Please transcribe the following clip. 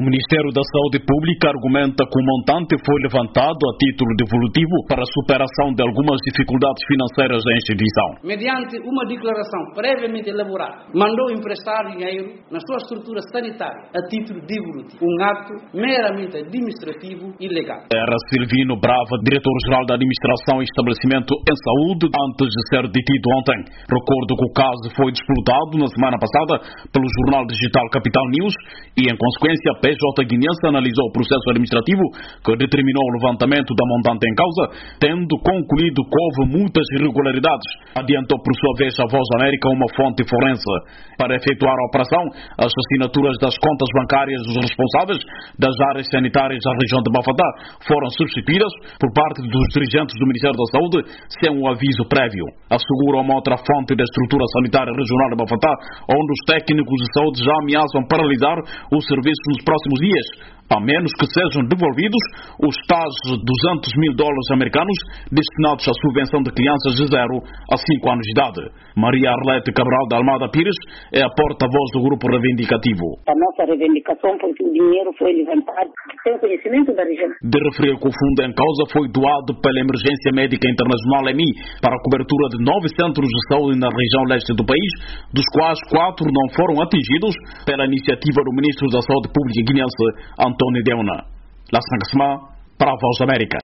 O Ministério da Saúde Pública argumenta que o montante foi levantado a título devolutivo para a superação de algumas dificuldades financeiras da instituição. Mediante uma declaração previamente elaborada, mandou emprestar dinheiro na sua estrutura sanitária a título devolutivo, um ato meramente administrativo e ilegal. Era Silvino Brava, diretor-geral da Administração e Estabelecimento em Saúde, antes de ser detido ontem. Recordo que o caso foi disputado na semana passada pelo jornal digital Capital News e, em consequência, a PJ guinense analisou o processo administrativo que determinou o levantamento da montante em causa, tendo concluído que houve muitas irregularidades. Adiantou, por sua vez, a Voz América uma fonte forense. Para efetuar a operação, as assinaturas das contas bancárias dos responsáveis das áreas sanitárias da região de Mafatá foram substituídas por parte dos dirigentes do Ministério da Saúde sem um aviso prévio. Assegura uma outra fonte da estrutura sanitária regional de Mafatá, onde os técnicos de saúde já ameaçam paralisar o serviço nos próximos dias, a menos que sejam devolvidos os tais $200 mil americanos destinados à subvenção de crianças de 0 a 5 anos de idade. Maria Arlete Cabral da Almada Pires é a porta-voz do grupo reivindicativo. A nossa reivindicação foi que o dinheiro foi levantado sem conhecimento da região. De referir que o fundo em causa foi doado pela Emergência Médica Internacional EMI para a cobertura de 9 centros de saúde na região leste do país, dos quais 4 não foram atingidos pela iniciativa do Ministro da Saúde Pública guinense, Antônio Deuna. Lá para a Voz da América.